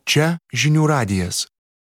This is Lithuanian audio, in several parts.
Čia žinių radijas.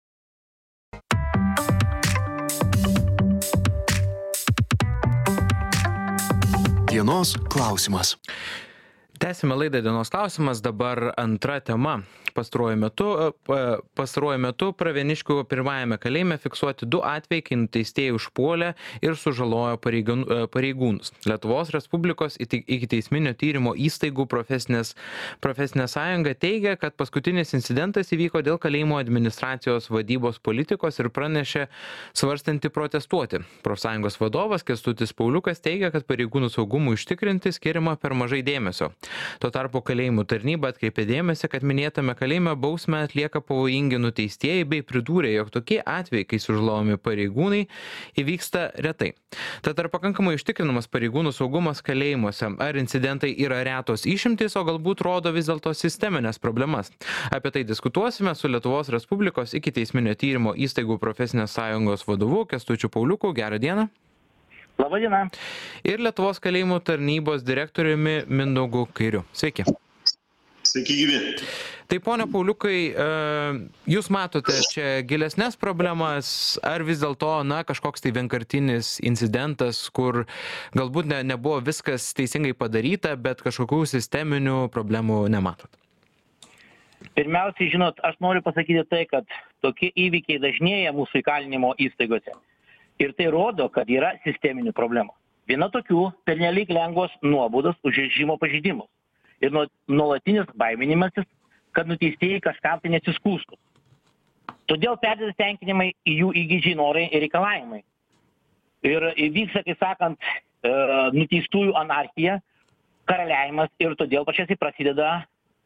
Dienos klausimas. Tęsime laidą Dienos klausimas, dabar antra tema. Pastaruoju metu Pravieniškių pirmajame kalėjime fiksuoti 2 atvejai, kai nuteistieji užpuolė ir sužalojo pareigūnus. Lietuvos Respublikos ikiteisminio tyrimo įstaigų profesinė sąjunga teigia, kad paskutinis incidentas įvyko dėl kalėjimo administracijos vadybos politikos ir pranešė svarstanti protestuoti. Profsąjungos vadovas Kęstutis Pauliukas teigia, kad pareigūnų saugumui užtikrinti skiriama per mažai dėmesio. Tuo tarpu kalėjimų tarnyba atkreipė dėmesį, kad minėtame kalėjime bausmę atlieka pavojingi nuteistieji bei pridūrė, jog tokie atvejai, kai sužalojami pareigūnai, įvyksta retai. Tad ar pakankamai užtikrinamas pareigūnų saugumas kalėjimuose? Ar incidentai yra retos išimtys, o galbūt rodo vis dėlto sisteminės problemas? Apie tai diskutuosime su Lietuvos Respublikos ikiteisminio tyrimo įstaigų profesinės sąjungos vadovu Kęstučiu Pauliuku. Gerą dieną. Labą dieną. Ir Lietuvos kalėjimų tarnybos direktoriumi Mindaugu Kairiu. Sveiki. Sveiki gyvi. Tai ponia Pauliukai, jūs matote čia gilesnės problemas, ar vis dėlto kažkoks tai vienkartinis incidentas, kur galbūt nebuvo viskas teisingai padaryta, bet kažkokių sisteminių problemų nematot? Pirmiausiai, žinot, aš noriu pasakyti tai, kad tokie įvykiai dažnėja mūsų įkalinimo įstaigose. Ir tai rodo, kad yra sisteminių problemų. Viena tokių pernelyg lengvos nuobaudos už režimo pažeidimus. Ir nuolatinis baiminimasis, kad nuteistieji kažkam tai nesiskųstų. Todėl perdėti tenkinimai į jų įgydžiai norai ir reikalavimai. Ir vyksta, kaip sakant, nuteistųjų anarchija, karaliavimas ir todėl pačiasiai prasideda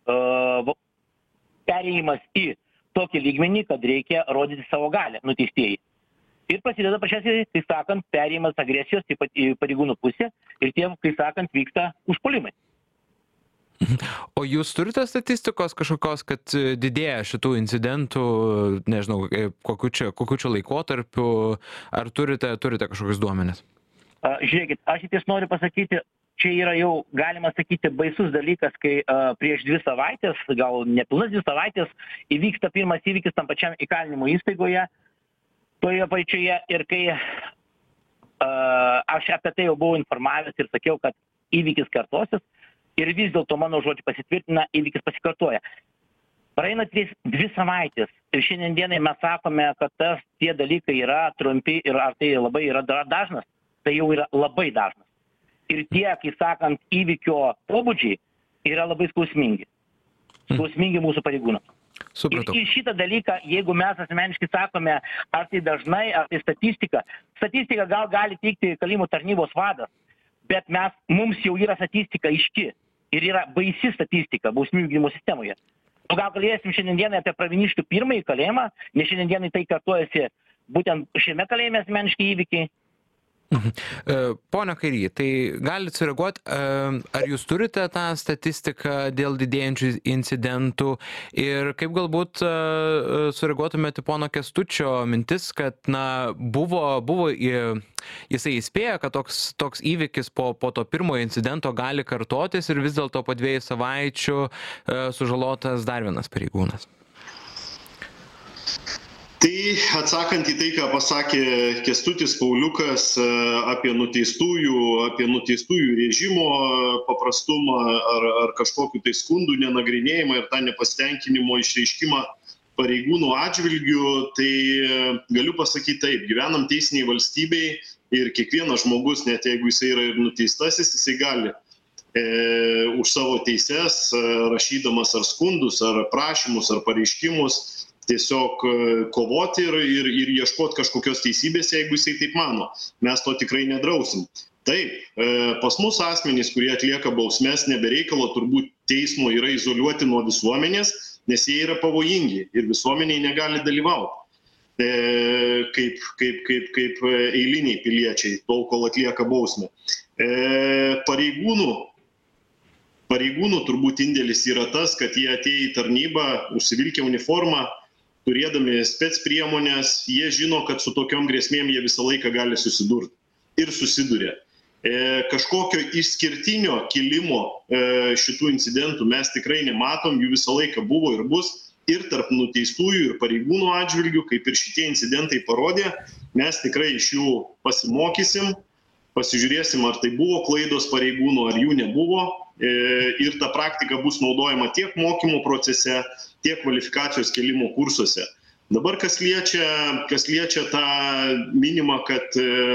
perėjimas į tokį lygmenį, kad reikia rodyti savo galią nuteistieji. Ir prasideda pačiasiai, kaip sakant, perėjimas agresijos taip pat į pareigūnų pusę ir tie, kaip sakant, vyksta užpuolimai. O jūs turite statistikos kažkokios, kad didėja šitų incidentų, nežinau, kokiu čia laikotarpiu, ar turite kažkokius duomenis? Žiūrėkit, aš ties noriu pasakyti, čia yra jau, galima sakyti, baisus dalykas, kai prieš 2 savaitės, gal nepilnas 2 savaitės, įvyksta pirmas įvykis tam pačiam įkalinimo įstaigoje, toje pačioje, ir kai aš apie tai jau buvau informavęs ir sakiau, kad įvykis kartosis, ir vis dėlto mano žodžiai pasitvirtina, įvykis pasikartoja. Praeina 2 savaitės ir šiandien dienai mes sakome, kad tie dalykai yra trumpi ir ar tai labai yra dažnas, tai jau yra labai dažnas. Ir tie, kai sakant, įvykio pobūdžiai yra labai skausmingi. Skausmingi mūsų pareigūnams. Supratau. Ir šitą dalyką, jeigu mes asmeniškai sakome, ar tai dažnai, ar tai statistika gal gali teikti kalėjimų tarnybos vadas, bet mums jau yra statistika aiški ir yra baisi statistika bausmių vykdymo sistemoje. O gal galėsim šiandien dienai apie Pravieniškių pirmąjį kalėjimą, nes šiandien dienai tai kartuojasi būtent šiame kalėjime asmeniškai įvykiai. Pone Kairy, tai galite sureaguoti, ar jūs turite tą statistiką dėl didėjančių incidentų ir kaip galbūt sureaguotumėte pono Kęstučio mintis, kad buvo jisai įspėja, kad toks įvykis po to pirmojo incidento gali kartotis ir vis dėlto po 2 savaičių sužalotas dar vienas pareigūnas? Tai atsakant į tai, ką pasakė Kęstutis Pauliukas apie nuteistųjų režimo paprastumą ar kažkokiu tai skundų nenagrinėjimą ir tą nepasitenkinimo išreiškimą pareigūnų atžvilgių, tai galiu pasakyti taip, gyvenam teisiniai valstybei ir kiekvienas žmogus, net jeigu jisai yra ir nuteistasis, jisai gali už savo teises, rašydamas ar skundus, ar prašymus, ar pareiškimus, tiesiog kovoti ir ieškoti kažkokios teisybės, jeigu jisai taip mano. Mes to tikrai nedrausim. Taip, pas mus asmenys, kurie atlieka bausmes nebereikalo, turbūt teismo yra izoliuoti nuo visuomenės, nes jie yra pavojingi ir visuomeniai negali dalyvauti kaip eiliniai piliečiai, tol kol atlieka bausmę. Pareigūnų turbūt indėlis yra tas, kad jie atėję į tarnybą, užsivilkę uniformą, turėdami spec priemonės, jie žino, kad su tokiom grėsmėm jie visą laiką gali susidurti ir susiduria. Kažkokio išskirtinio kilimo šitų incidentų mes tikrai nematom, jų visą laiką buvo ir bus. ir tarp nuteistųjų ir pareigūnų atžvilgių, kaip ir šitie incidentai parodė, mes tikrai iš jų pasimokysim, pasižiūrėsim, ar tai buvo klaidos pareigūnų, ar jų nebuvo. Ir ta praktika bus naudojama tiek mokymo procese, tiek kvalifikacijos kėlimo kursuose. Dabar kas liečia tą minimą, kad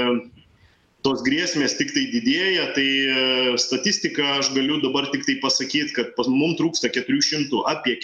tos grėsmės tik tai didėja, tai statistiką aš galiu dabar tik tai pasakyti, kad mums trūksta apie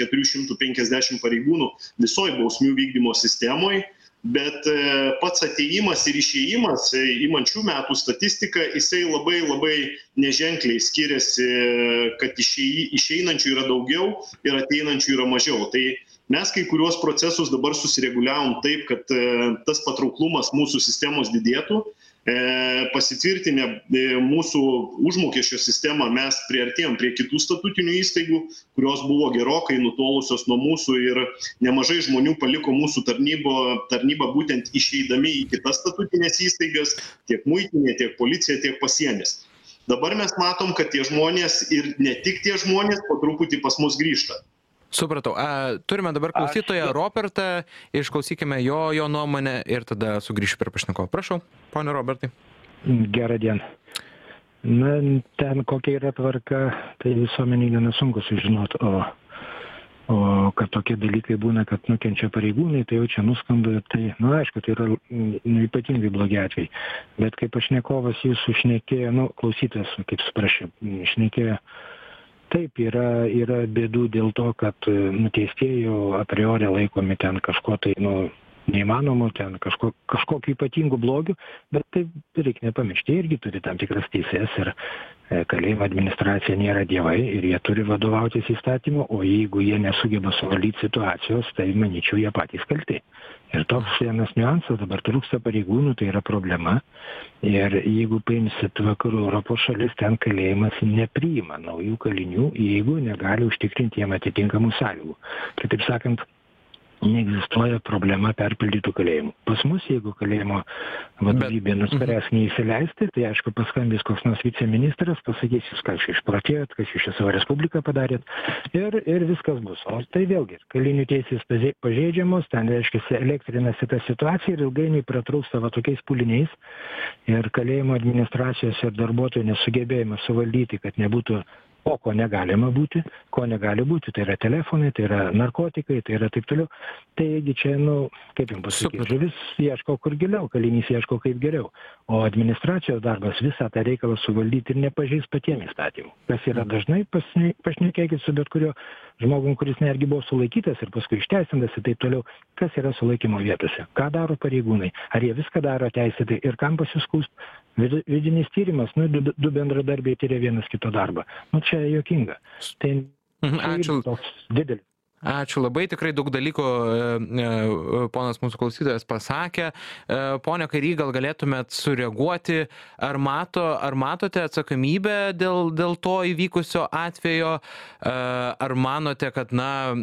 450 pareigūnų visoje bausmių vykdymo sistemoje, bet pats atėjimas ir išėjimas, imant šių metų statistiką, jisai labai neženkliai skiriasi, kad išeinančių yra daugiau ir ateinančių yra mažiau. Tai mes kai kuriuos procesus dabar susireguliavom taip, kad tas patrauklumas mūsų sistemos didėtų. Pasitvirtinę mūsų užmokesčio sistemą mes priartėjom prie kitų statutinių įstaigų, kurios buvo gerokai nutolusios nuo mūsų ir nemažai žmonių paliko mūsų tarnybą būtent išeidami į kitas statutinės įstaigas, tiek muitinė, tiek policija, tiek pasienis. Dabar mes matom, kad tie žmonės ir ne tik tie žmonės po truputį pas mus grįžta. Supratau. Turime dabar klausytoją Robertą, išklausykime jo nuomonę ir tada sugrįšiu prie pašnekovo. Prašau, pone Robertai. Gerą dieną. Na, ten kokia yra tvarka, tai visuomeniai gana sunku sužinoti, o kad tokie dalykai būna, kad nukenčia pareigūnai, tai jau čia nuskamba, tai, aišku, tai yra ypatingai blogi atvejai. Bet kaip pašnekovas jūsų šnekėjo, klausytas, kaip suprašė, šnekėjo, taip, yra bėdų dėl to, kad nuteistieji a priori laikomi ten kažko tai, neįmanomo, ten kažkokiu ypatingu blogiu, bet taip reikia nepamiršti, irgi turi tam tikras teises ir kalėjimo administracija nėra dievai ir jie turi vadovautis įstatymu, o jeigu jie nesugeba suvaldyti situacijos, tai manyčiau, jie patys kalti. Ir toks vienas niuansas, dabar trūksta pareigūnų, tai yra problema. Ir jeigu paimsit vakarų Europos šalis, ten kalėjimas nepriima naujų kalinių, jeigu negali užtikrinti jiem atitinkamų sąlygų. Tai taip sakant, neegzistuoja problema perpildytų kalėjimų. Pas mus, jeigu kalėjimo vadovybė nuspręs neįsileisti, tai aišku, paskambys koks nors viceministras, pasakys, jūs ką čia išprotėjot, kas jūs čia savo respubliką padarėt ir viskas bus. O tai vėlgi, kalinių teisės pažeidžiamos, ten reiškia elektrinasi ta situacija ir ilgainiui pratrūksta va tokiais pūliniais ir kalėjimo administracijos ir darbuotojų nesugebėjimas suvaldyti, kad nebūtų ko negalima būti, ko negali būti, tai yra telefonai, tai yra narkotikai, tai yra taip toliau. Taigi čia, kaip jums pasakyti, žuvis ieško kur giliau, kalinys ieško kaip geriau, o administracijos darbas visą tą reikalą suvaldyti ir nepažeis patiems įstatymų. Kas yra dažnai, pašnekėkit su bet kurio žmogum, kuris netgi buvo sulaikytas ir paskui išteisintas ir taip toliau, kas yra sulaikymo vietose, ką daro pareigūnai, ar jie viską daro teisėtai ir kam pasiskųst. Vidinis tyrimas, du bendradarbiai tyria vienas kito darbą. Čia juokinga. Tai toks didelis. Ačiū labai, tikrai daug dalykų ponas mūsų klausytojas pasakė. Pone Kairy, gal galėtumėt sureaguoti, ar matote atsakomybę dėl to įvykusio atvejo, ar manote, kad,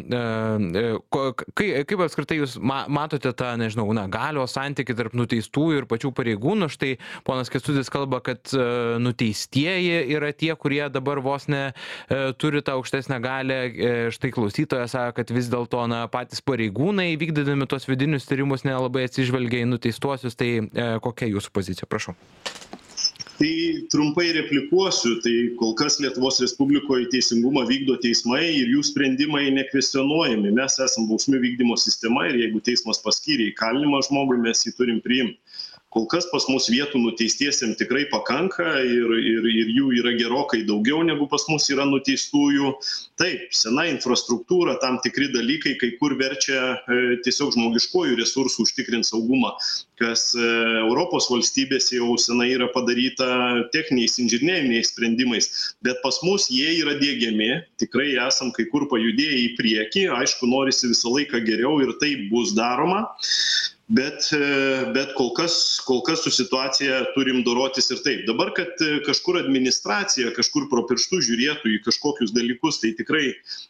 kaip apskritai jūs matote tą, galios santykį tarp nuteistųjų ir pačių pareigūnų? Štai ponas Kęstutis kalba, kad nuteistieji yra tie, kurie dabar vos ne turi tą aukštesnę galią. Štai klausytojas kad vis dėlto patys pareigūnai vykdydami tos vidinius tyrimus nelabai atsižvelgia į nuteistuosius, tai kokia jūsų pozicija, prašau? Tai trumpai replikuosiu, tai kol kas Lietuvos Respublikoje teisingumą vykdo teismai ir jų sprendimai nekvestionuojami. Mes esam bausmių vykdymo sistema ir jeigu teismas paskyrė įkalinimą žmogui, mes jį turim priimti. Kol kas pas mus vietų nuteistiesiem tikrai pakanka ir jų yra gerokai daugiau negu pas mus yra nuteistųjų. Taip, sena infrastruktūra, tam tikri dalykai kai kur verčia tiesiog žmogiškojų resursų užtikrinti saugumą, kas Europos valstybėse jau senai yra padaryta techniniais inžineriniais sprendimais, bet pas mus jie yra diegiami, tikrai esam kai kur pajudėję į priekį, aišku, norisi visą laiką geriau ir taip bus daroma. Bet kol kas su situacija turim dorotis ir taip. Dabar, kad kažkur administracija, kažkur pro pirštus žiūrėtų į kažkokius dalykus, tai tikrai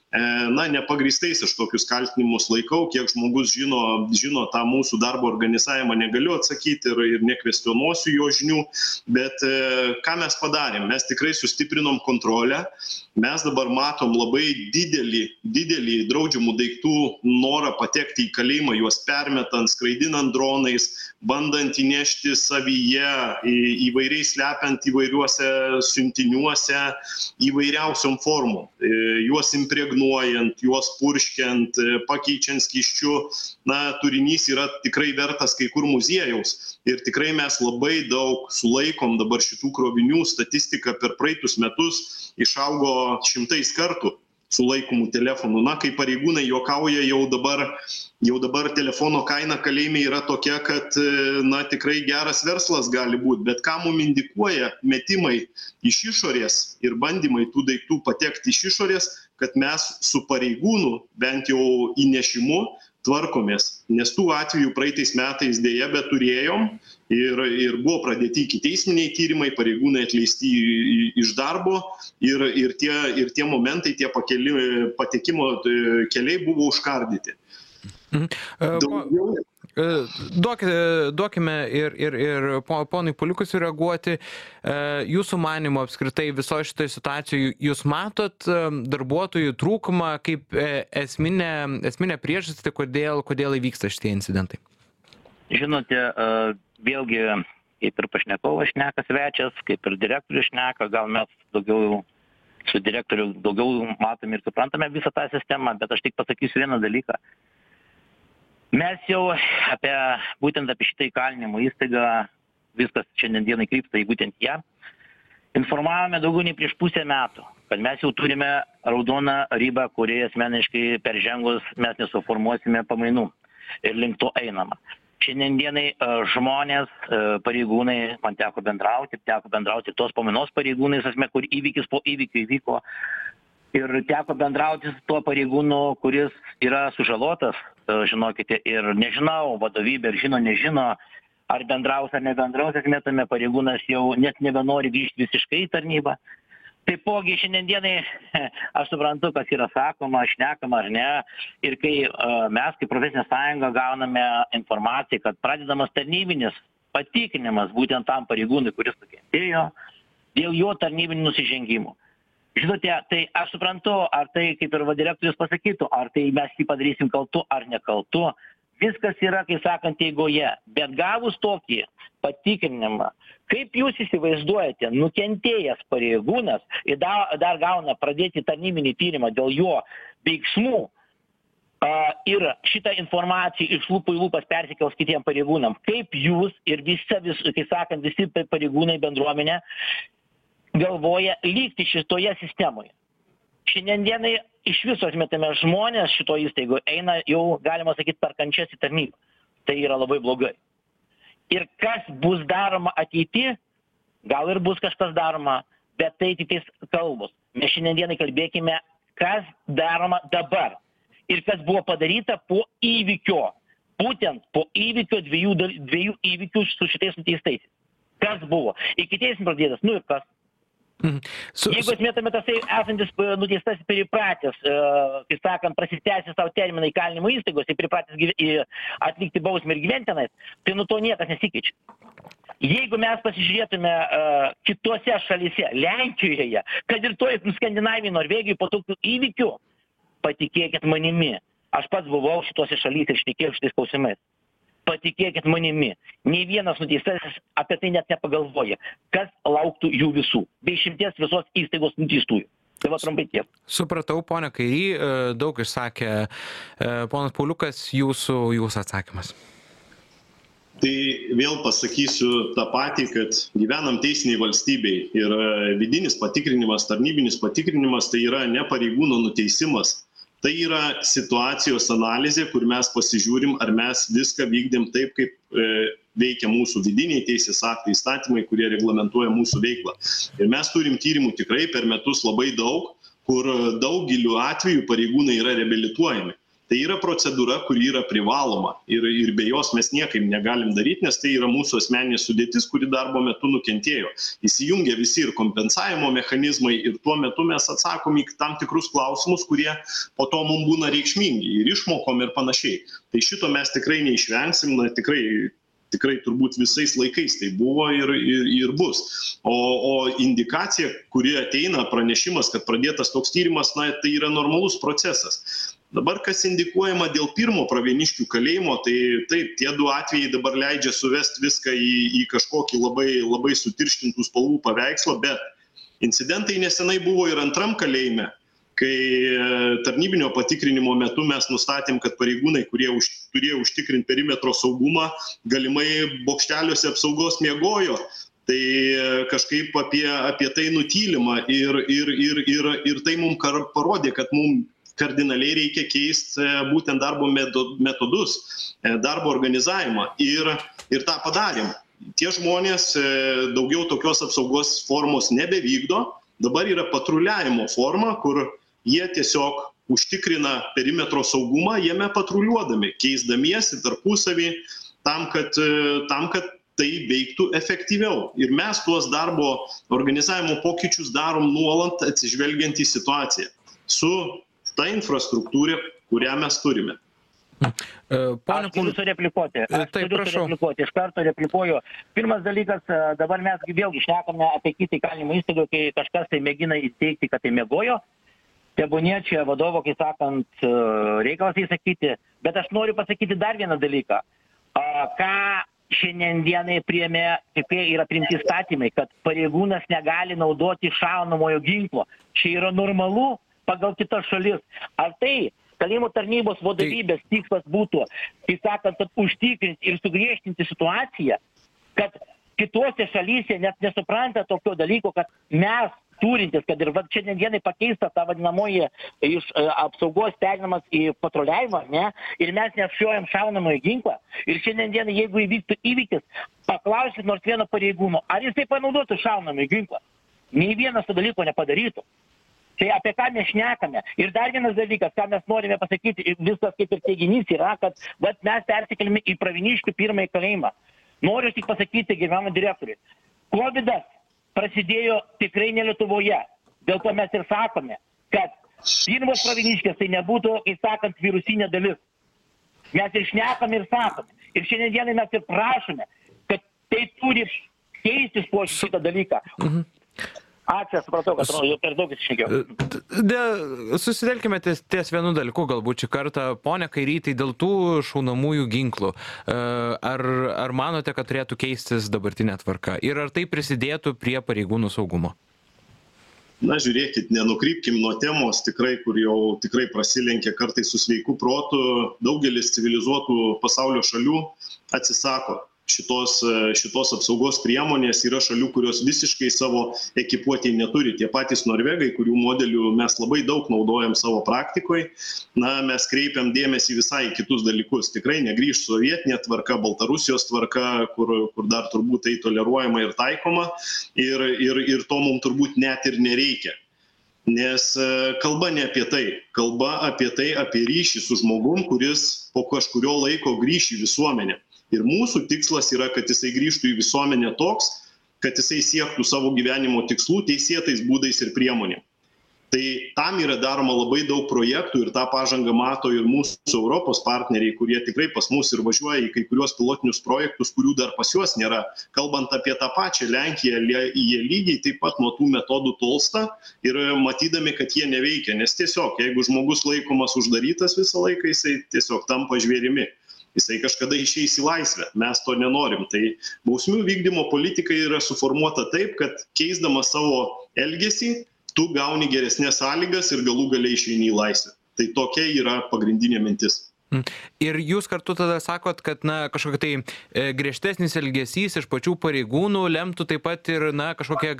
nepagrįstais aš tokius kaltinimus laikau, kiek žmogus žino tą mūsų darbo organizavimą, negaliu atsakyti ir nekvestionuosiu jo žinių, bet ką mes padarėm? Mes tikrai sustiprinom kontrolę, mes dabar matom labai didelį draudžiamų daiktų norą patekti į kalėjimą, juos permetant, skraidinant dronais, bandant įnešti savyje, įvairiai slepiant įvairiuose siuntiniuose, įvairiausiom formom, juos impregnuojant, juos purškiant, pakeičiant skysčiu. Turinys yra tikrai vertas kai kur muziejaus ir tikrai mes labai daug sulaikom dabar šitų krovinių. Statistika per praeitus metus išaugo 100 kartų sulaikomų telefonų. Kai pareigūnai juokauja, jau dabar telefono kaina kalėjime yra tokia, kad tikrai geras verslas gali būti, bet ką mum indikuoja metimai iš išorės ir bandymai tų daiktų patekti iš išorės, kad mes su pareigūnų bent jau įnešimu tvarkomės, nes tų atvejų praeitais metais dėja beturėjom ir buvo pradėti ikiteisminiai tyrimai, pareigūnai atleisti iš darbo ir tie momentai, tie patekimo keliai buvo užkardyti. Duokime ir ponui Pauliukui sureaguoti. Jūsų manymu apskritai viso šitoje situacijoje jūs matot darbuotojų trūkumą kaip esminę priežastį, kodėl įvyksta šitie incidentai? Žinote, vėlgi, kaip ir pašnekovas šneka svečias, kaip ir direktorius šneka, gal mes daugiau su direktoriu daugiau matome ir suprantame visą tą sistemą, bet aš tik pasakysiu vieną dalyką. Mes jau būtent apie šitą įkalinimo įstaigą, viskas šiandienai krypsta į būtent ją, informavome daugiau nei prieš pusę metų, kad mes jau turime raudoną ribą, kuri asmeniškai peržengus mes nesuformuosime pamainų ir link to einama. Šiandienai žmonės, pareigūnai, man teko bendrauti tos pamainos pareigūnais, kur įvykis po įvykio įvyko. Ir teko bendrauti su tuo pareigūnu, kuris yra sužalotas, žinokite, ir nežinau, vadovybė ir nežino, ar bendraus ar nebendraus, esmė tame pareigūnas jau net nebenori grįžti visiškai į tarnybą. Taipogi šiandienai aš suprantu, kas yra sakoma, šnekama ar ne, ir kai mes kaip profesinė sąjunga gauname informaciją, kad pradedamas tarnybinis patikrinimas būtent tam pareigūnui, kuris nukentėjo, dėl jo tarnybinių nusižengimų. Žinote, tai aš suprantu, ar tai, kaip ir direktorius pasakytų, ar tai mes jį padarysim kaltu ar nekaltu. Viskas yra, kaip sakant, eigoje. Bet gavus tokį patikrinimą, kaip jūs įsivaizduojate, nukentėjęs pareigūnas ir dar gauna pradėti tarnybinį tyrimą dėl jo veiksmų ir šitą informaciją iš lūpų į lūpas persikels kitiem pareigūnam. Kaip jūs ir visi pareigūnai bendruomenė galvoja likti šitoje sistemoje. Šiandienai iš viso atmetame žmonės šito įstaigoje eina jau, galima sakyti, per kančias į tarnybą. Tai yra labai blogai. Ir kas bus daroma ateity, gal ir bus kažkas daroma, bet tai tik kalbos. Mes šiandienai kalbėkime, kas daroma dabar ir kas buvo padaryta po įvykio. Būtent po įvykio dviejų įvykių su šitais nuteistais. Kas buvo? Ikiteisminis pradėtas, ir kas? Jeigu atmetame tasai esantis nuteistas pripratęs, kaip sakant, prasitęsti savo terminą įkalinimo įstaigos ir pripratęs atlikti bausmę ir gyventi tenais, tai nuo to niekas nesikeičia. Jeigu mes pasižiūrėtume kitose šalyse, Lenkijoje, kad ir toj Skandinavijoje, Norvegijoje po tokių įvykių, patikėkit manimi, aš pats buvau šitose šalyse ir šnekėjau šitais klausimais. Patikėkit manimi, nei vienas nuteistasis apie tai net nepagalvoja, kas lauktų jų visų, bei išimties visos įstaigos nuteistųjų. Tai va trumpai tiek. Supratau, ponia Kairy, daug išsakė ponas Pauliukas, jūsų atsakymas. Tai vėl pasakysiu tą patį, kad gyvenam teisiniai valstybei ir vidinis patikrinimas, tarnybinis patikrinimas tai yra ne pareigūno nuteisimas. Tai yra situacijos analizė, kur mes pasižiūrim, ar mes viską vykdėm taip, kaip veikia mūsų vidiniai teisės aktai, įstatymai, kurie reglamentuoja mūsų veiklą. Ir mes turim tyrimų tikrai per metus labai daug, kur daugeliu atveju pareigūnai yra reabilituojami. Tai yra procedūra, kuri yra privaloma ir be jos mes niekaip negalim daryti, nes tai yra mūsų asmeninė sudėtis, kuri darbo metu nukentėjo. Įsijungia visi ir kompensavimo mechanizmai ir tuo metu mes atsakom į tam tikrus klausimus, kurie po to mums būna reikšmingi ir išmokom ir panašiai. Tai šito mes tikrai neišvengsim, tikrai turbūt visais laikais tai buvo ir bus. O indikacija, kuri ateina, pranešimas, kad pradėtas toks tyrimas, tai yra normalus procesas. Dabar, kas indikuojama dėl pirmo Pravieniškių kalėjimo, tai taip, tie du atvejai dabar leidžia suvesti viską į kažkokį labai sutirštintų spalvų paveikslą, bet incidentai nesenai buvo ir antram kalėjime, kai tarnybinio patikrinimo metu mes nustatėm, kad pareigūnai, kurie turėjo užtikrinti perimetro saugumą, galimai bokšteliuose apsaugos miegojo. Tai kažkaip apie tai nutylima ir tai mums parodė, kad mums kardinaliai reikia keisti būtent darbo metodus, darbo organizavimą ir tą padarėm. Tie žmonės daugiau tokios apsaugos formos nebevykdo, dabar yra patruliavimo forma, kur jie tiesiog užtikrina perimetro saugumą, jame patruliuodami, keisdamiesi tarpusavį tam, kad tai veiktų efektyviau. Ir mes tuos darbo organizavimo pokyčius darom nuolat atsižvelgiant į situaciją su ta infrastruktūra, kurią mes turime. Aš turiu sureplikuoti. Iš karto replikuoju. Pirmas dalykas, dabar mes vėlgi šnekame apie kitą įkalinimo įstaigą, kai kažkas tai mėgina įsteigti, kad tai miegojo. Tebūnie čia vadovo, kai sakant, reikalas įsakyti. Bet aš noriu pasakyti dar vieną dalyką. Ką šiandien dienai priėmė, kaip yra priimti įstatymai, kad pareigūnas negali naudoti šaunamojo ginklo. Čia yra normalu pagal kitas šalis. Ar tai kalėjimo tarnybos vadovybės tikslas būtų, kai sakant, kad užtikrinti ir sugriežtinti situaciją, kad kitose šalyse net nesupranta tokio dalyko, kad mes turintis, kad ir šiandien dienai pakeista ta vadinamoji iš apsaugos perinamas į patruliavimą, ne, ir mes nešiojam šaunamąjį ginklą. Ir šiandien dienai, jeigu įvyktų įvykis, paklausit nors vieno pareigūno, ar jisai panaudotų šaunamąjį ginklą. Nei vienas to dalyko nepadarytų. Tai apie ką mes šnekame. Ir dar vienas dalykas, ką mes norime pasakyti, visas kaip ir teiginys yra, kad mes persikėlėme į Pravieniškių pirmąjį kalėjimą. Noriu tik pasakyti gerbiamam direktoriui. Covidas prasidėjo tikrai ne Lietuvoje. Dėl to mes ir sakome, kad pirmos Pravieniškės tai nebūtų, kaip sakant, virusinė dalis. Mes ir šnekame ir sakome. Ir šiandien dienai mes ir prašome, kad tai turi keistis po šitą dalyką. Ačiū, supratau, kad jau per daug iššnekėjau. Susitelkime ties vienu dalyku, galbūt šį kartą, ponia Kairytė, dėl tų šaunamųjų ginklų. Ar manote, kad turėtų keistis dabartinė tvarka? Ir ar tai prisidėtų prie pareigūnų saugumo? Na, žiūrėkit, nenukrypkim nuo temos, tikrai, kur jau tikrai prasilenkia kartais su sveiku protu. Daugelis civilizuotų pasaulio šalių atsisako šitos apsaugos priemonės. Yra šalių, kurios visiškai savo ekipuotėj neturi. Tie patys norvegai, kurių modelių mes labai daug naudojam savo praktikoje, mes kreipiam dėmesį visai į kitus dalykus. Tikrai negrįž sovietinė tvarka, Baltarusijos tvarka, kur dar turbūt tai toleruojama ir taikoma. Ir to mums turbūt net ir nereikia. Nes kalba ne apie tai. Kalba apie tai, apie ryšį su žmogum, kuris po kažkurio laiko grįš į visuomenę. Ir mūsų tikslas yra, kad jisai grįžtų į visuomenę toks, kad jisai siektų savo gyvenimo tikslų teisėtais būdais ir priemonėm. Tai tam yra daroma labai daug projektų ir tą pažangą mato ir mūsų Europos partneriai, kurie tikrai pas mus ir važiuoja į kai kuriuos pilotinius projektus, kurių dar pas juos nėra. Kalbant apie tą pačią Lenkiją, jie lygiai taip pat nuo tų metodų tolsta ir matydami, kad jie neveikia. Nes tiesiog, jeigu žmogus laikomas uždarytas visą laiką, jisai tiesiog tampa žvėrimi. Jisai kažkada išeis į laisvę, mes to nenorim. Tai bausmių vykdymo politika yra suformuota taip, kad keisdamas savo elgesį, tu gauni geresnės sąlygas ir galų gale išeini į laisvę. Tai tokia yra pagrindinė mintis. Ir jūs kartu tada sakot, kad kažkokia tai griežtesnis elgesys iš pačių pareigūnų lemtų taip pat ir kažkokia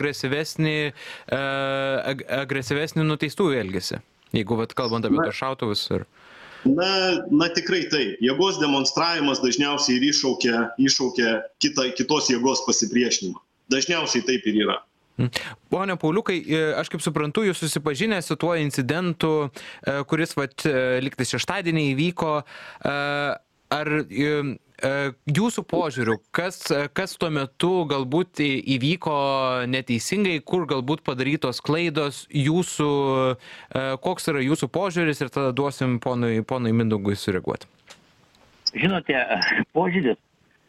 agresyvesnį nuteistųjų elgesį, jeigu kalbant apie tos šautuvus ir... Na tikrai taip. Jėgos demonstravimas dažniausiai ir iššaukia kitos jėgos pasipriešinimą. Dažniausiai taip ir yra. Pone Pauliukai, aš kaip suprantu, jūs susipažinęs su tuo incidentu, kuris lygtais šeštadienį įvyko, ar jūsų požiūriu, kas tuo metu galbūt įvyko neteisingai, kur galbūt padarytos klaidos, koks yra jūsų požiūris ir tada duosim ponui Mindaugui sureaguoti. Žinote, požiūris,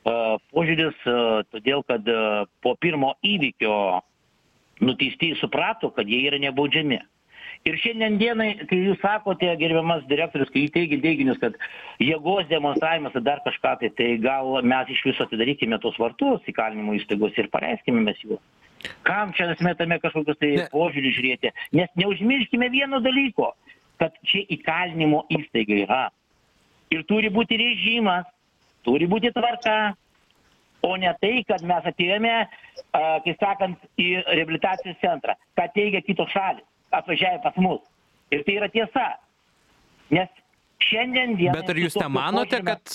todėl kad po pirmo įvykio nuteistieji suprato, kad jie yra nebaudžiami. Ir šiandien dienai, kai jūs sakote, gerbiamas direktorius, kai jūs teigia teiginius, kad jėgos demonstravimas ar dar kažką, tai gal mes iš viso atidarykime tos vartus įkalinimo įstaigos ir paleiskime mes juos. Kam čia smetame kažkokius tai požiūrį žiūrėti? Nes neužmirškime vieno dalyko, kad čia įkalinimo įstaiga yra. Ir turi būti režimas, turi būti tvarka. O ne tai, kad mes atėjome, kaip sakant, į reabilitacijos centrą, ką teigia kitos šalis, atvažiavę pas mus. Ir tai yra tiesa. Nes šiandien dienai... Bet ar jūs nemanote, kad,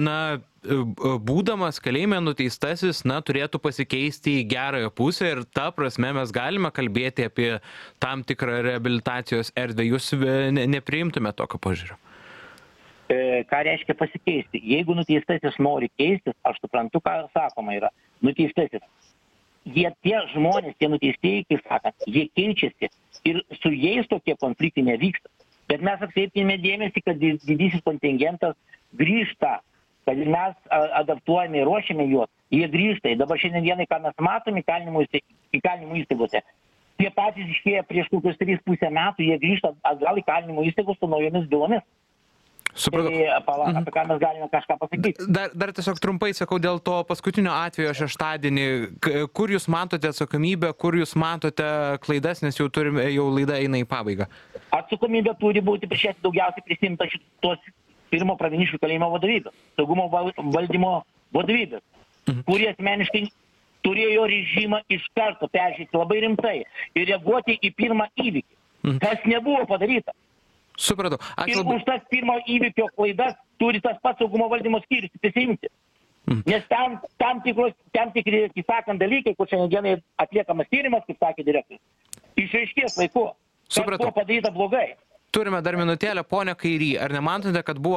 būdamas kalėjime nuteistasis, turėtų pasikeisti į gerąją pusę ir ta prasme mes galime kalbėti apie tam tikrą reabilitacijos erdvę. Jūs nepriimtume tokio požiūrio? Ką reiškia pasikeisti? Jeigu nuteistasis nori keistis, aš suprantu, ką sakoma yra. Nuteistasis. Tie žmonės, tie nuteistieji, kaip sakant, jie keičiasi ir su jais tokie konfliktai nevyksta. Bet mes atkreipkime dėmesį, kad didysis kontingentas grįžta, kad mes adaptuojame ir ruošiame juos, jie grįžta. Ir dabar šiandien dienai, ką mes matome įkalinimo įstaigose, tie patys iškėję prieš kokius 3,5 metų, jie grįžta atgal įkalinimo įstaigos su naujomis bylomis. Supratau. Tai apie ką mes galime kažką pasakyti. Dar tiesiog trumpai sakau dėl to paskutinio atvejo šeštadienį, kur jūs matote atsakomybę, kur jūs matote klaidas, nes jau laida eina į pabaigą. Atsakomybė turi būti daugiausiai prisimta šitos pirmo pravieniškių kalėjimo vadovybės, saugumo valdymo vadovybės, kurie asmeniškai turėjo režimą iš karto peržiūrėti labai rimtai ir reaguoti į pirmą įvykį, kas nebuvo padaryta. Supratau. Ir už tas pirmo įvykio klaidas turi tas pats saugumo valdymo skyrius prisiimti. Nes tam tikri, kaip sakant, dalykai, kur šiandien atliekamas tyrimas, kaip sakė direktorius, išaiškės laiku, kas buvo padaryta blogai. Turime dar minutėlę, ponia Kairy, ar nematote, kad buvo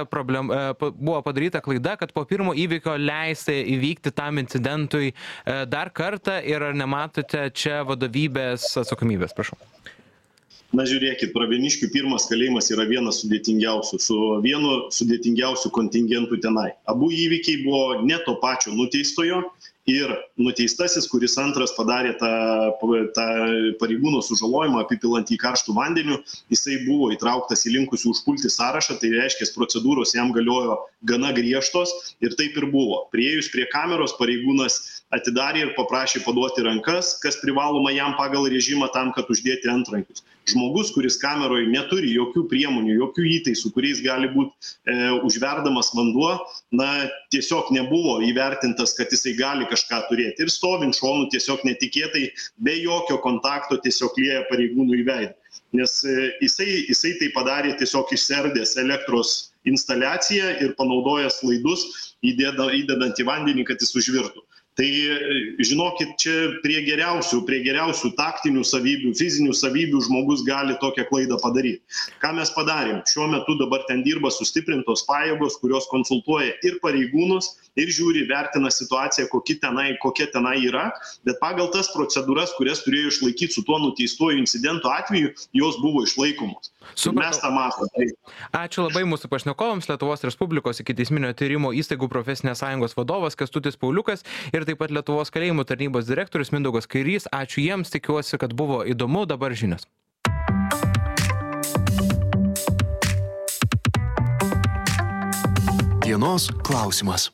padaryta klaida, kad po pirmo įvykio leista įvykti tam incidentui dar kartą ir ar nematote čia vadovybės atsakomybės, prašau? Na žiūrėkit, Pravieniškių pirmas kalėjimas yra vienas sudėtingiausių, su vienu sudėtingiausių kontingentų tenai. Abu įvykiai buvo ne to pačio nuteistojo ir nuteistasis, kuris antras padarė tą pareigūno sužalojimą apipilant į karštų vandeniu, jisai buvo įtrauktas į linkusių užpulti sąrašą, tai reiškia, procedūros jam galiojo gana griežtos ir taip ir buvo. Priėjus prie kameros pareigūnas atidarė ir paprašė paduoti rankas, kas privaloma jam pagal režimą tam, kad uždėti antrankius. Žmogus, kuris kameroje neturi jokių priemonių, jokių įtaisų, kuriais gali būti užverdamas vanduo, tiesiog nebuvo įvertintas, kad jisai gali kažką turėti. Ir stovint šonu tiesiog netikėtai, be jokio kontakto tiesiog lieja pareigūnų į veidą. Nes jisai tai padarė tiesiog išsiardęs elektros instaliaciją ir panaudojęs laidus, įdedant į vandenį, kad jis užvirtų. Tai žinokit, čia prie geriausių taktinių savybių, fizinių savybių žmogus gali tokią klaidą padaryti. Ką mes padarėm? Šiuo metu dabar ten dirba sustiprintos pajėgos, kurios konsultuoja ir pareigūnus, ir žiūri, vertina situaciją, kokia tenai yra, bet pagal tas procedūras, kurias turėjo išlaikyti su tuo nuteistuoju incidentu atveju, jos buvo išlaikomos. Mes tą matome. Ačiū labai mūsų pašnekovams, Lietuvos Respublikos ikiteisminio tyrimo įstaigų profesinės sąjungos vadovas Kęstutis Pauliukas ir taip pat Lietuvos kalėjimų tarnybos direktorius Mindaugas Kairys. Ačiū jiems, tikiuosi, kad buvo įdomu, dabar žinios. Dienos klausimas.